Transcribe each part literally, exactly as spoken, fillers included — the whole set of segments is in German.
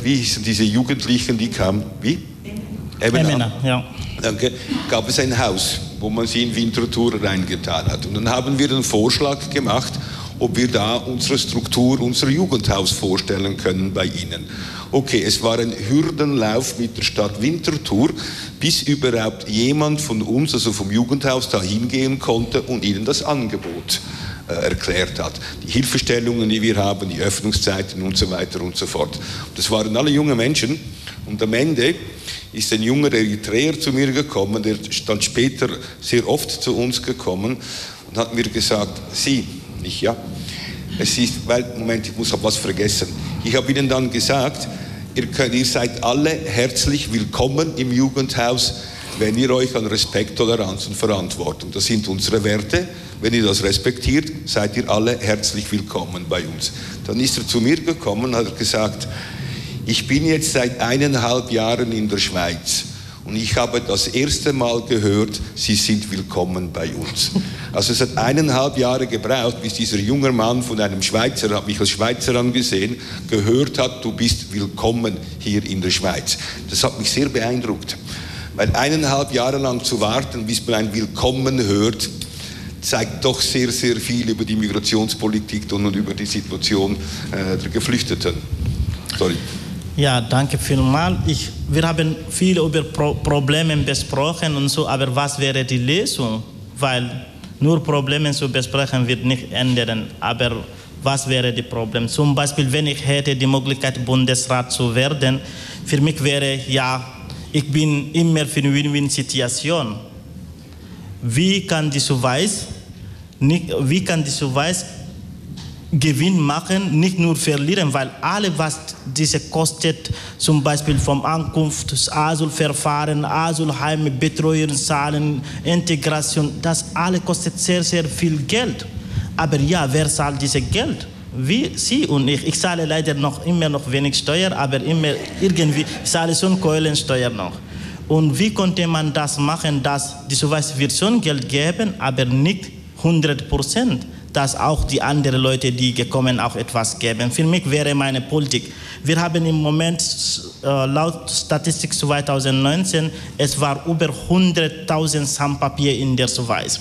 wie hießen diese Jugendlichen, die kamen? Wie? Emena. Emena, ja. Danke. Gab es ein Haus, wo man sie in Winterthur reingetan hat. Und dann haben wir einen Vorschlag gemacht, ob wir da unsere Struktur, unser Jugendhaus vorstellen können bei Ihnen. Okay, es war ein Hürdenlauf mit der Stadt Winterthur, bis überhaupt jemand von uns, also vom Jugendhaus, da hingehen konnte und Ihnen das Angebot äh, erklärt hat. Die Hilfestellungen, die wir haben, die Öffnungszeiten und so weiter und so fort. Das waren alle junge Menschen und am Ende ist ein junger Eritreer zu mir gekommen, der ist dann später sehr oft zu uns gekommen und hat mir gesagt, Sie, nicht ja, es ist, weil, Moment, ich muss noch was vergessen. Ich habe Ihnen dann gesagt, ihr, könnt, ihr seid alle herzlich willkommen im Jugendhaus, wenn ihr euch an Respekt, Toleranz und Verantwortung, das sind unsere Werte, wenn ihr das respektiert, seid ihr alle herzlich willkommen bei uns. Dann ist er zu mir gekommen und hat gesagt, ich bin jetzt seit eineinhalb Jahren in der Schweiz und ich habe das erste Mal gehört, Sie sind willkommen bei uns. Also es hat eineinhalb Jahre gebraucht, bis dieser junge Mann von einem Schweizer, hat mich als Schweizer angesehen, gehört hat, du bist willkommen hier in der Schweiz. Das hat mich sehr beeindruckt, weil eineinhalb Jahre lang zu warten, bis man ein Willkommen hört, zeigt doch sehr, sehr viel über die Migrationspolitik und über die Situation äh, der Geflüchteten. Sorry. Ja, danke vielmals. Ich, wir haben viel über Pro Probleme besprochen und so, aber was wäre die Lösung? Weil nur Probleme zu besprechen wird nicht ändern. Aber was wäre das Problem? Zum Beispiel, wenn ich hätte die Möglichkeit, Bundesrat zu werden, für mich wäre, ja, ich bin immer für eine Win-Win-Situation. Wie kann die Schweiz, nicht, wie kann die Schweiz Gewinn machen, nicht nur verlieren, weil alles, was diese kostet, zum Beispiel vom Ankunft, Asylverfahren, Asylheime, Betreuungszahlen, Integration, das alles kostet sehr, sehr viel Geld. Aber ja, wer zahlt dieses Geld? Wie Sie und ich. Ich zahle leider noch immer noch wenig Steuer, aber immer irgendwie ich zahle schon Kohlensteuer noch. Und wie konnte man das machen, dass die Schweiz wird schon Geld geben, aber nicht hundert Prozent? Dass auch die anderen Leute, die gekommen, auch etwas geben. Für mich wäre meine Politik. Wir haben im Moment äh, laut Statistik zweitausendneunzehn, es war über hunderttausend Sans-Papier in der Schweiz.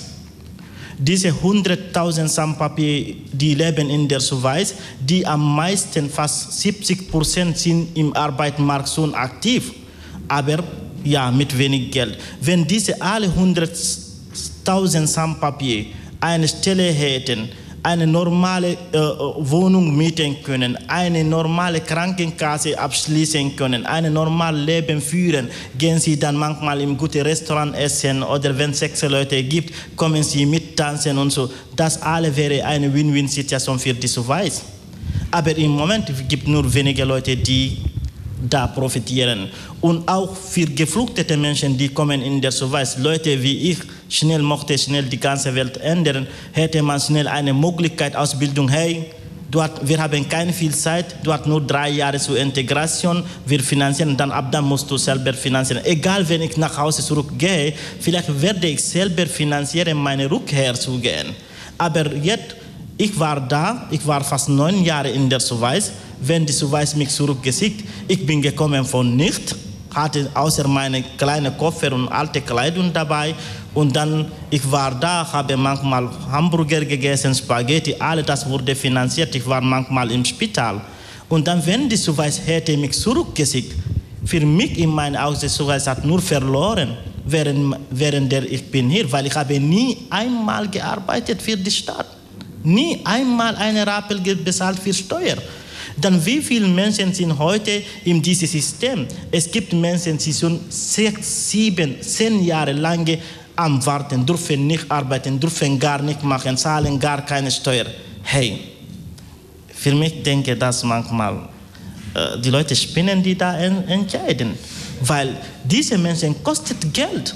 Diese hunderttausend Sans-Papier, die leben in der Schweiz, die am meisten, fast siebzig Prozent sind im Arbeitsmarkt schon aktiv, aber ja, mit wenig Geld. Wenn diese alle hunderttausend Sans-Papier eine Stelle hätten, eine normale äh, Wohnung mieten können, eine normale Krankenkasse abschließen können, ein normales Leben führen, gehen Sie dann manchmal im guten Restaurant essen oder wenn es sechs Leute gibt, kommen Sie mit tanzen und so. Das alle wäre eine Win-Win-Situation für die Schweiz. Aber im Moment gibt es nur wenige Leute, die da profitieren. Und auch für geflüchtete Menschen, die kommen in der Schweiz, Leute wie ich, schnell möchte schnell die ganze Welt ändern, hätte man schnell eine Möglichkeit, Ausbildung, hey, du hat, wir haben keine viel Zeit, du hast nur drei Jahre zur Integration, wir finanzieren, dann ab dann musst du selber finanzieren. Egal, wenn ich nach Hause zurückgehe, vielleicht werde ich selber finanzieren, meine Rückkehr zu gehen. Aber jetzt, ich war da, ich war fast neun Jahre in der Schweiz, wenn die Schweiz mich zurückgeschickt, ich bin gekommen von nichts, hatte außer meine kleinen Koffer und alte Kleidung dabei und dann, ich war da, habe manchmal Hamburger gegessen, Spaghetti, alles das wurde finanziert, ich war manchmal im Spital. Und dann, wenn die Schweiz hätte mich zurückgeschickt, für mich in meinen Augen, die Schweiz hat nur verloren, während, während der ich bin hier, weil ich habe nie einmal gearbeitet für die Stadt, nie einmal eine Rappel bezahlt für Steuer. Dann wie viele Menschen sind heute in diesem System? Es gibt Menschen, die schon sechs, sieben, zehn Jahre lang am Warten, dürfen nicht arbeiten, dürfen gar nicht machen, zahlen gar keine Steuer. Hey, für mich denke ich, dass manchmal äh, die Leute spinnen, die da en entscheiden. Weil diese Menschen kosten Geld.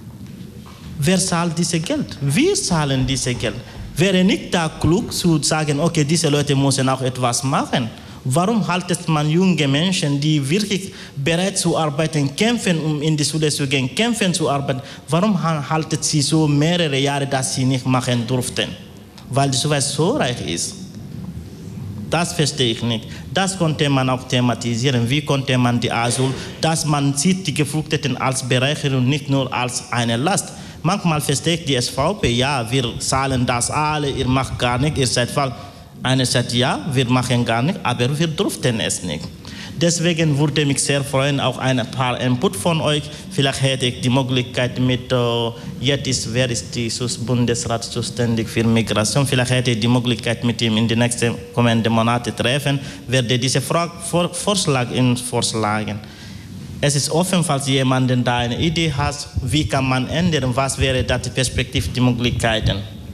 Wer zahlt dieses Geld? Wir zahlen dieses Geld. Wäre nicht da klug zu sagen, okay, diese Leute müssen auch etwas machen. Warum haltet man junge Menschen, die wirklich bereit zu arbeiten, kämpfen, um in die Schule zu gehen, kämpfen zu arbeiten, warum haltet sie so mehrere Jahre, dass sie nicht machen durften? Weil die Schweiz so reich ist. Das verstehe ich nicht. Das konnte man auch thematisieren. Wie konnte man die Asyl, dass man sieht die Geflüchteten als Bereicherung, nicht nur als eine Last. Manchmal verstehe ich die S V P, ja, wir zahlen das alle, ihr macht gar nicht, ihr seid falsch. Eine sagt, ja, wir machen gar nicht, aber wir durften es nicht. Deswegen würde mich sehr freuen, auch ein paar Input von euch. Vielleicht hätte ich die Möglichkeit mit, uh, jetzt ist, wer ist die Bundesrat zuständig für Migration? Vielleicht hätte ich die Möglichkeit mit ihm in den nächsten kommenden Monaten treffen, werde diese Frage, vor, Vorschlag in vorschlagen. Es ist offen, falls jemand da eine Idee hat, wie kann man ändern, was wäre da die Perspektive, die Möglichkeiten.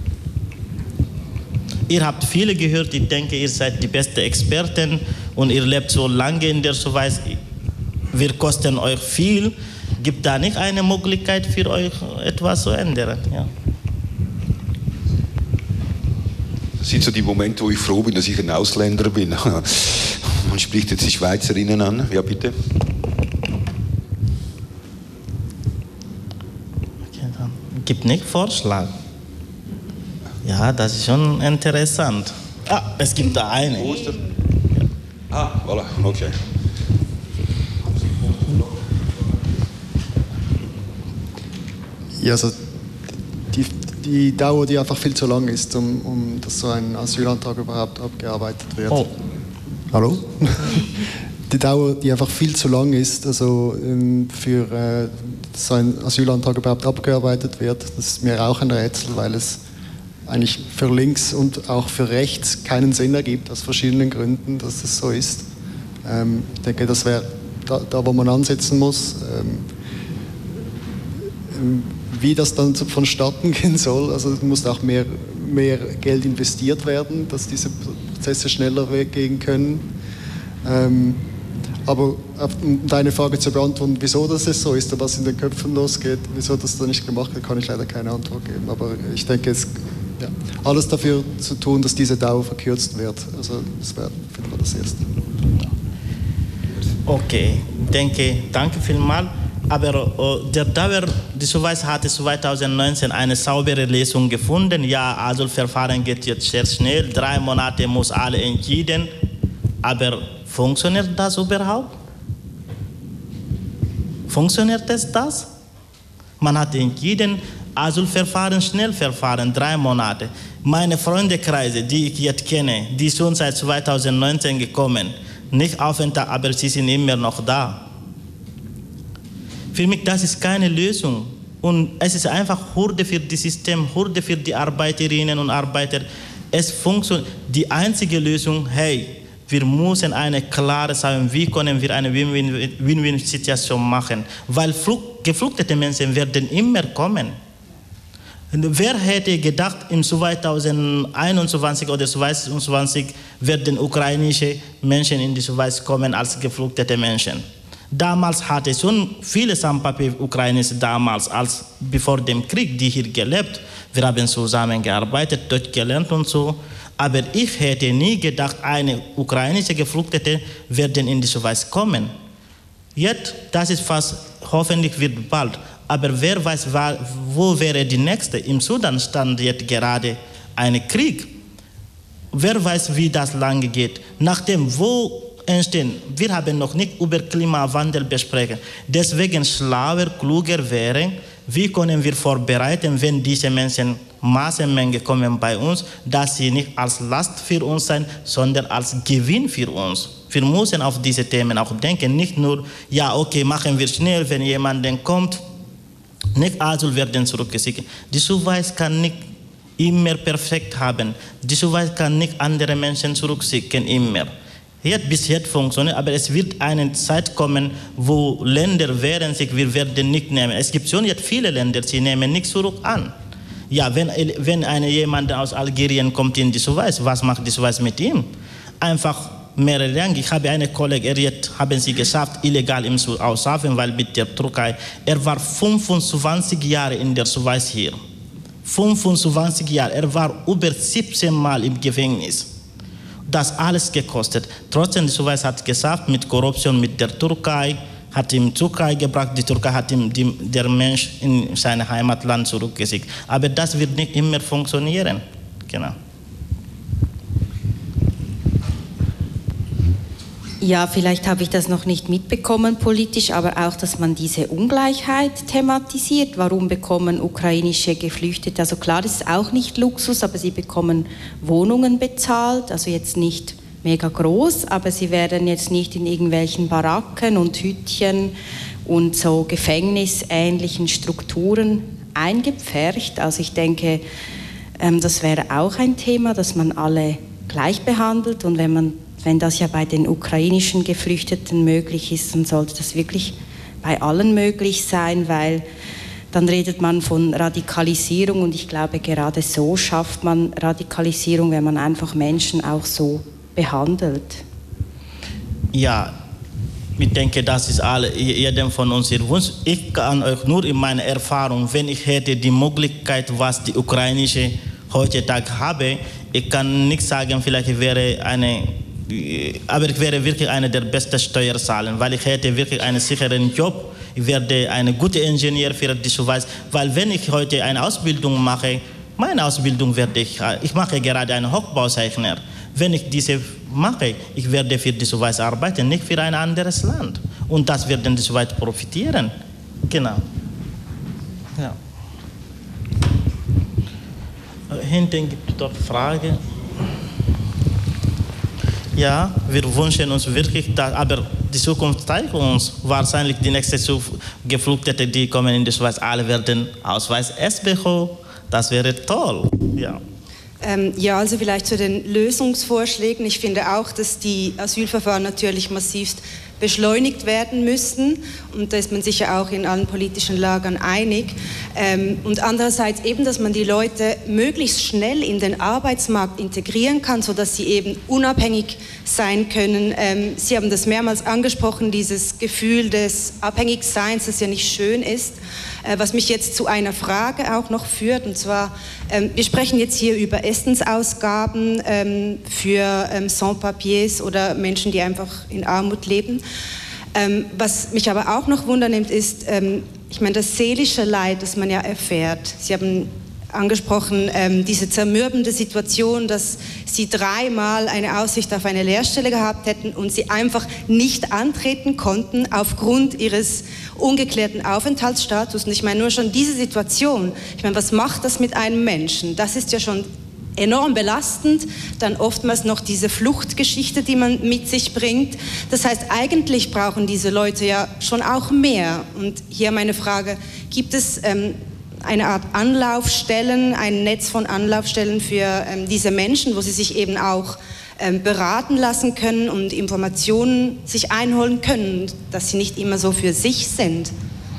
Ihr habt viele gehört, ich denke, ihr seid die besten Experten und ihr lebt so lange in der Schweiz. Wir kosten euch viel. Gibt da nicht eine Möglichkeit für euch, etwas zu ändern? Ja. Das sind so die Momente, wo ich froh bin, dass ich ein Ausländer bin. Man spricht jetzt die Schweizerinnen an. Ja, bitte. Okay, dann gibt nicht Vorschlag. Ja, das ist schon interessant. Ah, es gibt da eine. Wo ist der? Ah, voilà, okay. Ja, also die, die Dauer, die einfach viel zu lang ist, um, um dass so ein Asylantrag überhaupt abgearbeitet wird. Oh. Hallo? Die Dauer, die einfach viel zu lang ist, also für äh, dass so ein Asylantrag überhaupt abgearbeitet wird, das ist mir auch ein Rätsel, weil es eigentlich für links und auch für rechts keinen Sinn ergibt, aus verschiedenen Gründen, dass das so ist. Ähm, ich denke, das wäre da, da, wo man ansetzen muss. Ähm, wie das dann vonstatten gehen soll, also es muss auch mehr, mehr Geld investiert werden, dass diese Prozesse schneller weggehen können. Ähm, aber um deine Frage zu beantworten, wieso das so ist und was in den Köpfen losgeht, wieso das da nicht gemacht wird, kann ich leider keine Antwort geben. Aber ich denke, es ja, alles dafür zu tun, dass diese Dauer verkürzt wird. Also das wäre das Erste. Okay, denke, danke vielmals. Aber uh, der Dauer, die Schweiz hatte zweitausendneunzehn eine saubere Lösung gefunden. Ja, Asylverfahren geht jetzt sehr schnell. Drei Monate muss alle entschieden. Aber funktioniert das überhaupt? Funktioniert es das? Man hat entschieden, Asylverfahren, Schnellverfahren, drei Monate. Meine Freundekreise, die ich jetzt kenne, die schon seit zweitausendneunzehn gekommen, nicht Aufenthalt, aber sie sind immer noch da. Für mich, das ist keine Lösung. Und es ist einfach Hürde für das System, Hürde für die Arbeiterinnen und Arbeiter. Es funktioniert. Die einzige Lösung, hey, wir müssen eine klare sagen, wie können wir eine Win-Win-Situation machen. Weil geflüchtete Menschen werden immer kommen. Wer hätte gedacht, im zweitausendeinundzwanzig oder zweitausendzweiundzwanzig werden ukrainische Menschen in die Schweiz kommen als geflüchtete Menschen? Damals hatte schon viele Sans-Papier-Ukrainer damals, als bevor dem Krieg, die hier gelebt. Wir haben zusammengearbeitet, Deutsch gelernt und so. Aber ich hätte nie gedacht, eine ukrainische Geflüchtete werden in die Schweiz kommen. Jetzt, das ist fast, hoffentlich wird bald. Aber wer weiß, wo wäre die nächste? Im Sudan stand jetzt gerade ein Krieg. Wer weiß, wie das lange geht? Nachdem, wo entstehen, wir haben noch nicht über Klimawandel besprochen. Deswegen schlauer, kluger wäre, wie können wir vorbereiten, wenn diese Menschen Massenmenge kommen bei uns, dass sie nicht als Last für uns sein, sondern als Gewinn für uns. Wir müssen auf diese Themen auch denken, nicht nur, ja, okay, machen wir schnell, wenn jemand kommt, nicht Asyl werden zurückgeschickt. Die Schweiz kann nicht immer perfekt haben. Die Schweiz kann nicht andere Menschen zurückschicken, immer. Jetzt, bis jetzt funktioniert, aber es wird eine Zeit kommen, wo Länder wehren sich, wir werden nicht nehmen. Es gibt schon jetzt viele Länder, die nehmen nicht zurück an. Ja, wenn, wenn eine, jemand aus Algerien kommt in die Schweiz, was macht die Schweiz mit ihm? Einfach mehrere Jahre. Ich habe eine Kollegin, jetzt haben sie geschafft, illegal im Aushafen, weil mit der Türkei, er war fünfundzwanzig Jahre in der Schweiz hier. fünfundzwanzig Jahre, er war über siebzehn Mal im Gefängnis. Das alles gekostet. Trotzdem, die Schweiz hat geschafft, mit Korruption mit der Türkei, hat ihm Türkei gebracht, die Türkei hat ihm die, der Mensch in sein Heimatland zurückgeschickt. Aber das wird nicht immer funktionieren. Genau. Ja, vielleicht habe ich das noch nicht mitbekommen politisch, aber auch, dass man diese Ungleichheit thematisiert. Warum bekommen ukrainische Geflüchtete, also klar, das ist auch nicht Luxus, aber sie bekommen Wohnungen bezahlt, also jetzt nicht mega groß, aber sie werden jetzt nicht in irgendwelchen Baracken und Hütchen und so gefängnisähnlichen Strukturen eingepfercht. Also ich denke, das wäre auch ein Thema, dass man alle gleich behandelt, und wenn man Wenn das ja bei den ukrainischen Geflüchteten möglich ist, dann sollte das wirklich bei allen möglich sein, weil dann redet man von Radikalisierung, und ich glaube, gerade so schafft man Radikalisierung, wenn man einfach Menschen auch so behandelt. Ja, ich denke, das ist alle, jedem von uns ihr Wunsch. Ich kann euch nur in meiner Erfahrung, wenn ich hätte die Möglichkeit, was die ukrainische heutzutage habe, ich kann nicht sagen, vielleicht wäre eine aber ich wäre wirklich einer der besten Steuerzahler, weil ich hätte wirklich einen sicheren Job. Ich werde ein guter Ingenieur für die Schweiz, weil wenn ich heute eine Ausbildung mache, meine Ausbildung werde ich, ich mache gerade einen Hochbauzeichner. Wenn ich diese mache, ich werde für die Schweiz arbeiten, nicht für ein anderes Land. Und das wird die Schweiz profitieren. Genau. Ja. Hinten gibt es dort Fragen. Ja, wir wünschen uns wirklich, dass, aber die Zukunft zeigt uns, wahrscheinlich die nächsten Geflüchteten, die kommen in die Schweiz, alle werden Ausweis S bekommen. Das wäre toll. Ja. Ähm, ja, also vielleicht zu den Lösungsvorschlägen. Ich finde auch, dass die Asylverfahren natürlich massivst beschleunigt werden müssen, und da ist man sicher auch in allen politischen Lagern einig. Ähm, und andererseits eben, dass man die Leute möglichst schnell in den Arbeitsmarkt integrieren kann, sodass sie eben unabhängig sein können. Ähm, Sie haben das mehrmals angesprochen, dieses Gefühl des Abhängigseins, das ja nicht schön ist. Äh, was mich jetzt zu einer Frage auch noch führt, und zwar, ähm, wir sprechen jetzt hier über Essensausgaben ähm, für ähm, Sans-Papiers oder Menschen, die einfach in Armut leben. Ähm, was mich aber auch noch wundernimmt, ist, ähm, ich meine, das seelische Leid, das man ja erfährt. Sie haben angesprochen, ähm, diese zermürbende Situation, dass Sie dreimal eine Aussicht auf eine Lehrstelle gehabt hätten und Sie einfach nicht antreten konnten aufgrund Ihres ungeklärten Aufenthaltsstatus. Und ich meine, nur schon diese Situation, ich meine, was macht das mit einem Menschen? Das ist ja schon enorm belastend, dann oftmals noch diese Fluchtgeschichte, die man mit sich bringt. Das heißt, eigentlich brauchen diese Leute ja schon auch mehr. Und hier meine Frage, gibt es ähm, eine Art Anlaufstellen, ein Netz von Anlaufstellen für ähm, diese Menschen, wo sie sich eben auch ähm, beraten lassen können und Informationen sich einholen können, dass sie nicht immer so für sich sind?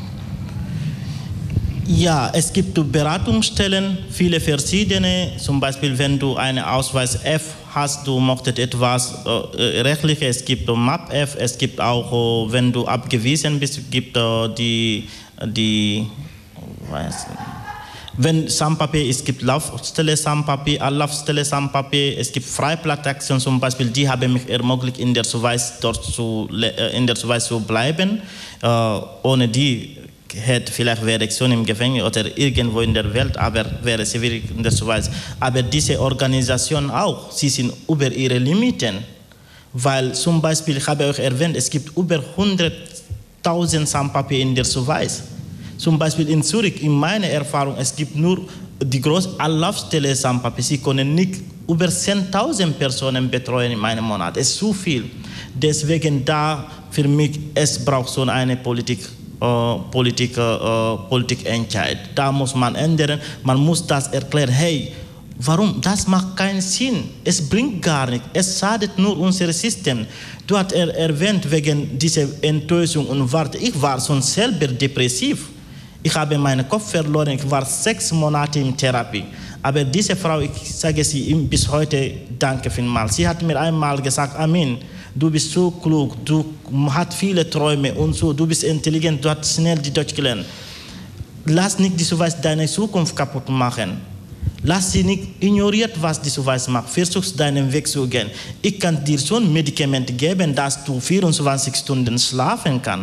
Ja, es gibt Beratungsstellen, viele verschiedene. Zum Beispiel, wenn du einen Ausweis F hast, du möchtest etwas äh, Rechtliches, es gibt M A P F, es gibt auch, äh, wenn du abgewiesen bist, gibt äh, die, die weiß nicht. Wenn Sans-Papier, es gibt Laufstelle Sans-Papier, Anlaufstelle Sans-Papier, es gibt Freiplatzaktionen zum Beispiel, die haben mich ermöglicht, in der Schweiz, dort zu, in der Schweiz zu bleiben. Äh, ohne die hätte vielleicht wäre ich schon im Gefängnis oder irgendwo in der Welt, aber wäre sie wirklich in der Schweiz. Aber diese Organisation auch, sie sind über ihre Limiten, weil zum Beispiel, ich habe euch erwähnt, es gibt über hunderttausend Sans-Papier in der Schweiz. Zum Beispiel in Zürich, in meiner Erfahrung, es gibt nur die große Anlaufstelle Sans-Papier. Sie können nicht über zehntausend Personen betreuen in einem Monat. Es ist zu viel. Deswegen da für mich, es braucht so eine Politik. Uh, Politik, uh, Politikentscheid. Da muss man ändern, man muss das erklären, hey, warum? Das macht keinen Sinn, es bringt gar nichts, es schadet nur unser System. Du hast er erwähnt, wegen dieser Enttäuschung und Warte, ich war schon selber depressiv. Ich habe meinen Kopf verloren, ich war sechs Monate in Therapie. Aber diese Frau, ich sage sie ihm bis heute, danke vielmals. Sie hat mir einmal gesagt, Amin, du bist so klug, du hast viele Träume und so, du bist intelligent, du hast schnell die Deutsch gelernt. Lass nicht die Schweiz deine Zukunft kaputt machen. Lass sie nicht ignoriert, was die Schweiz macht. Versuch deinen Weg zu gehen. Ich kann dir schon Medikamente geben, dass du vierundzwanzig Stunden schlafen kannst.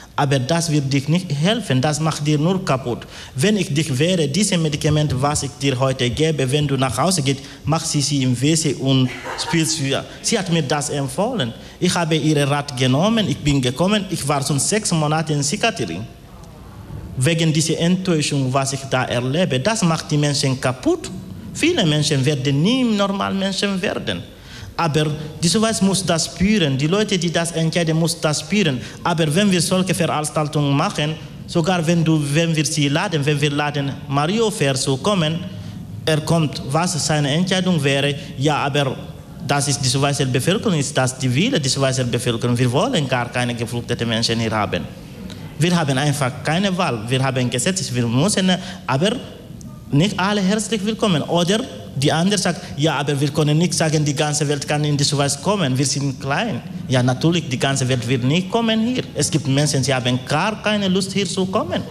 Aber das wird dich nicht helfen, das macht dir nur kaputt. Wenn ich dich wäre, diese Medikamente, was ich dir heute gebe, wenn du nach Hause gehst, mach sie sie im W C und spielst sie. Sie hat mir das empfohlen. Ich habe ihren Rat genommen, ich bin gekommen, ich war schon sechs Monate in Psychiatrie. Wegen dieser Enttäuschung, was ich da erlebe, das macht die Menschen kaputt. Viele Menschen werden nie normal Menschen werden. Aber die Schweiz muss das spüren. Die Leute, die das entscheiden, muss das spüren. Aber wenn wir solche Veranstaltungen machen, sogar wenn, du, wenn wir sie laden, wenn wir laden Mario Fair zu kommen, er kommt, was seine Entscheidung wäre, ja, aber das ist die Schweizer Bevölkerung, ist das die Wille der Schweizer Bevölkerung. Wir wollen gar keine geflüchteten Menschen hier haben. Wir haben einfach keine Wahl. Wir haben Gesetze, wir müssen, aber nicht alle herzlich willkommen. Oder die andere sagt, ja, aber wir können nicht sagen, die ganze Welt kann in die Schweiz kommen. Wir sind klein. Ja, natürlich, die ganze Welt wird nicht kommen hier. Es gibt Menschen, die haben gar keine Lust, hier zu kommen.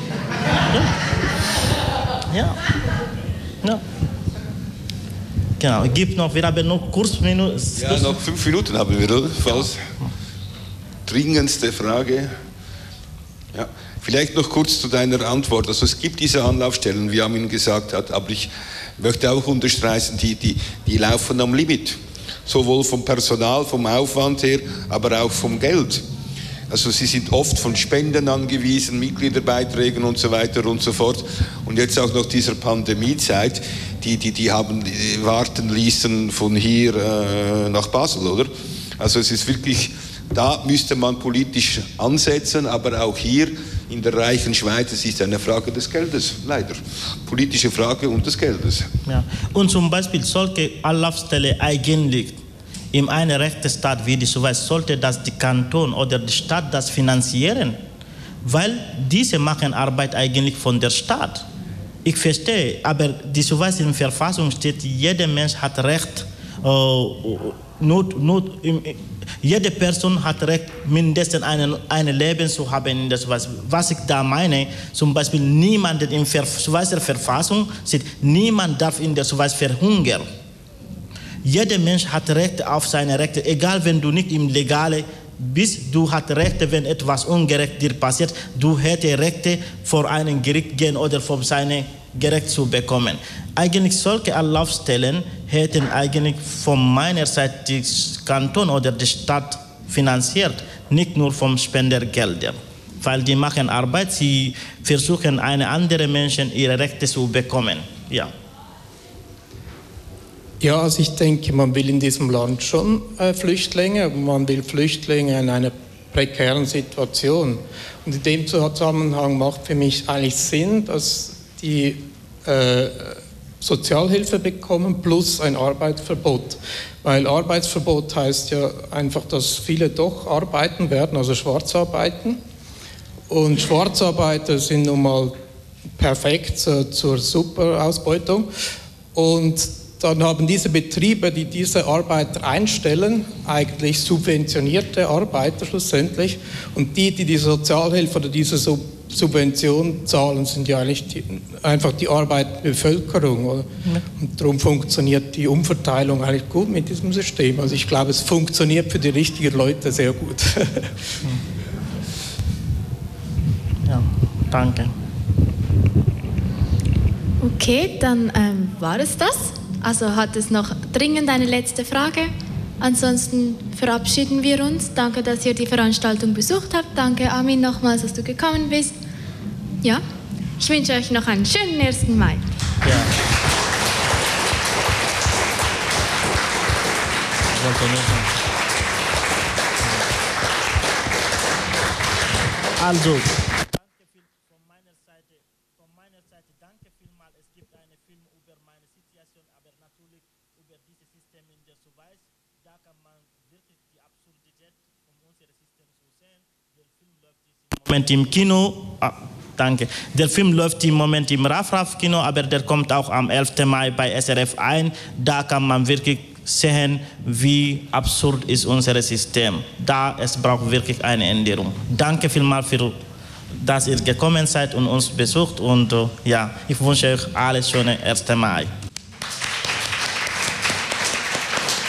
Ja. Ja. Ja. Genau, es gibt noch, wir haben noch kurz Minuten. Ja, noch fünf Minuten haben wir, oder? Falls dringendste Frage. Ja. Vielleicht noch kurz zu deiner Antwort. Also es gibt diese Anlaufstellen, wie Armin gesagt hat, aber ich möchte auch unterstreichen, die, die, die laufen am Limit. Sowohl vom Personal, vom Aufwand her, aber auch vom Geld. Also sie sind oft von Spenden angewiesen, Mitgliederbeiträgen und so weiter und so fort. Und jetzt auch noch dieser Pandemiezeit, die, die, die haben die Wartenlisten von hier äh, nach Basel, oder? Also es ist wirklich, da müsste man politisch ansetzen, aber auch hier in der reichen Schweiz, es ist eine Frage des Geldes, leider. Politische Frage und des Geldes. Ja. Und zum Beispiel solche Anlaufstelle eigentlich in einem Rechtsstaat wie die Schweiz, sollte das die Kanton oder die Stadt das finanzieren, weil diese machen Arbeit eigentlich von der Stadt. Ich verstehe, aber die Schweiz in der Verfassung steht, jeder Mensch hat Recht, uh, not, not, im, jede Person hat Recht, mindestens ein eine Leben zu haben in der Schweiz. Was ich da meine, zum Beispiel niemand in der Schweizer Verfassung steht, niemand darf in der Schweiz verhungern. Jeder Mensch hat Recht auf seine Rechte, egal wenn du nicht im Legale bist, du hast Rechte, wenn etwas ungerecht dir passiert, du hättest Rechte vor einem Gericht gehen oder vor seine Gericht zu bekommen. Eigentlich solche Anlaufstellen hätten eigentlich von meiner Seite die Kanton oder die Stadt finanziert, nicht nur vom Spendergelder. Weil die machen Arbeit, sie versuchen, eine andere Menschen ihre Rechte zu bekommen. Ja. Ja, also ich denke, man will in diesem Land schon äh, Flüchtlinge, man will Flüchtlinge in einer prekären Situation. Und in dem Zusammenhang macht für mich eigentlich Sinn, dass die äh, Sozialhilfe bekommen plus ein Arbeitsverbot. Weil Arbeitsverbot heißt ja einfach, dass viele doch arbeiten werden, also Schwarzarbeiten. Und Schwarzarbeiter sind nun mal perfekt äh, zur Superausbeutung. Und dann haben diese Betriebe, die diese Arbeiter einstellen, eigentlich subventionierte Arbeiter schlussendlich. Und die, die die Sozialhilfe oder diese Subvention zahlen, sind ja eigentlich die, einfach die arbeitende Bevölkerung. Oder? Ja. Und darum funktioniert die Umverteilung eigentlich gut mit diesem System. Also ich glaube, es funktioniert für die richtigen Leute sehr gut. Ja, danke. Okay, dann ähm, war es das. Also hat es noch dringend eine letzte Frage? Ansonsten verabschieden wir uns. Danke, dass ihr die Veranstaltung besucht habt. Danke, Armin, nochmals, dass du gekommen bist. Ja, ich wünsche euch noch einen schönen ersten Mai. Ja. Also, danke viel von meiner Seite. Von meiner Seite danke vielmals. Es gibt einen Film über meine Situation, aber natürlich über dieses System in der Schweiz. Da kann man wirklich die Absurdität von unserem System so sehen. Der Film läuft im Moment im Kino. Ah, danke. Der Film läuft im Moment im Raf-Raf-Kino, aber der kommt auch am elften Mai bei S R F ein. Da kann man wirklich sehen, wie absurd ist unser System. Da es braucht wirklich eine Änderung. Danke vielmals für, dass ihr gekommen seid und uns besucht. Und uh, ja, ich wünsche euch alles schöne ersten Mai.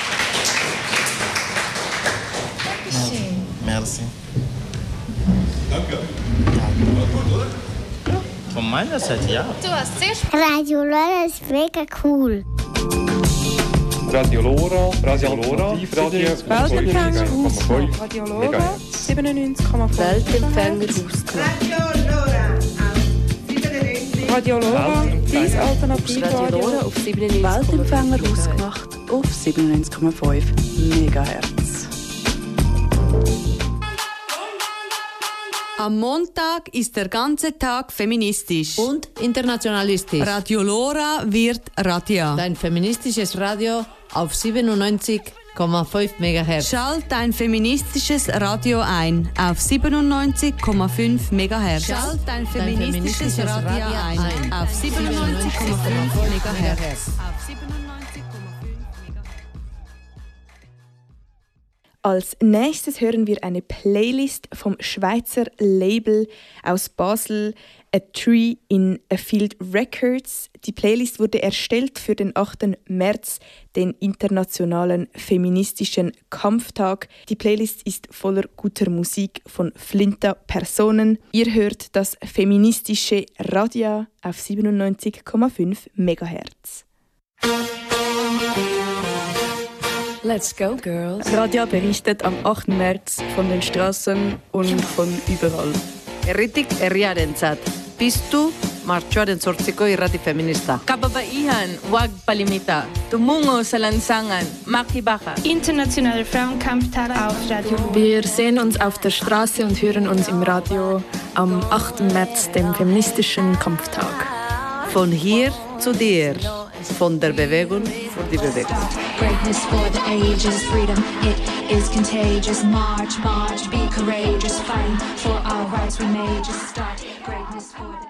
Merci. Danke. War gut, oder? Ja, von meiner Seite ja. Du hast sehr Radio Lora ist mega cool. Radio Lora, Radio Lora, Radio Weltempfänger Hausgemacht. Radio Lora, siebenundneunzig Komma fünf. Weltempfänger Hausgemacht. Radio Lora, dein Alternativradio. Radio Lora auf siebenundneunzig Weltempfänger Hausgemacht auf siebenundneunzig Komma fünf Megahertz. Am Montag ist der ganze Tag feministisch. Und internationalistisch. Radio Lora wird Radia. Dein feministisches Radio auf siebenundneunzig Komma fünf Megahertz. Schalt dein feministisches Radio ein auf siebenundneunzig Komma fünf Megahertz. Schalt dein feministisches, dein feministisches Radio, Radio ein, ein auf siebenundneunzig Komma fünf Megahertz. Als nächstes hören wir eine Playlist vom Schweizer Label aus Basel, A Tree in a Field Records. Die Playlist wurde erstellt für den achten März, den internationalen feministischen Kampftag. Die Playlist ist voller guter Musik von Flinta Personen. Ihr hört das feministische Radio auf siebenundneunzig Komma fünf Megahertz. Let's go, girls. Radio berichtet am achten März von den Straßen und von überall. Eritik eriarentzat. Bist du marchoaren sortziko irrati feminista. Kababaihan, wag palimita. Tumungo sa lansangan, makibaja. Internationale Frauenkampftag auf Radio. Wir sehen uns auf der Straße und hören uns im Radio am achten März, dem feministischen Kampftag. Von hier zu dir. Von der Bewegung für die Bewegung. Greatness for the ages, freedom, it is contagious. March, march, be courageous, fighting for our rights we may just start. Greatness for the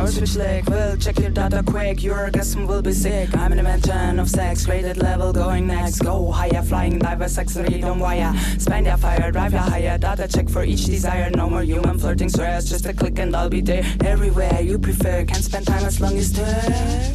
or switch leg. Will check your data quick, your orgasm will be sick. I'm an invention of sex, graded level going next. Go higher, flying diver, sex read on wire. Spend your fire, drive your higher. Data check for each desire. No more human flirting stress, just a click and I'll be there. Everywhere you prefer, can spend time as long as there.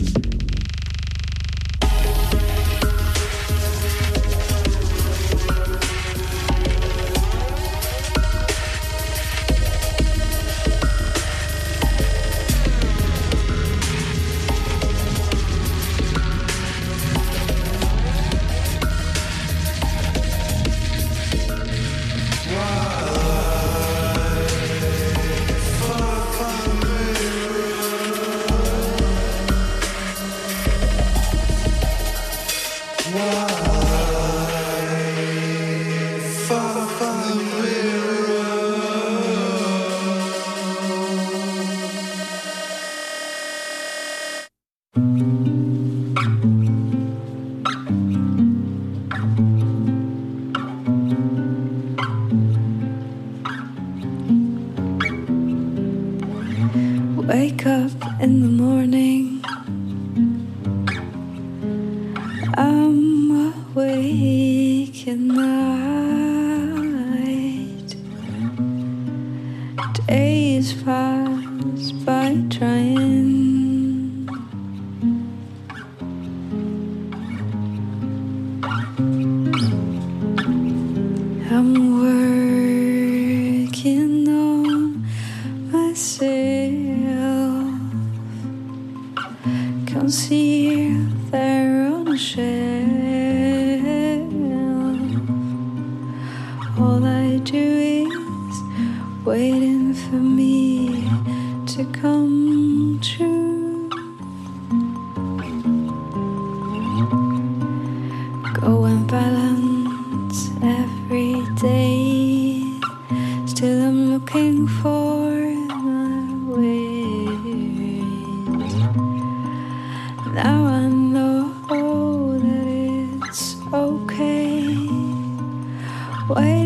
Wake up in the morning, I'm awake at night. Days pass by trying, I'm working on myself. Conceal there on a shelf. All I do is waiting for me to come true. Go and balance every day. Still I'm looking for my ways. Now I know that it's okay. Wait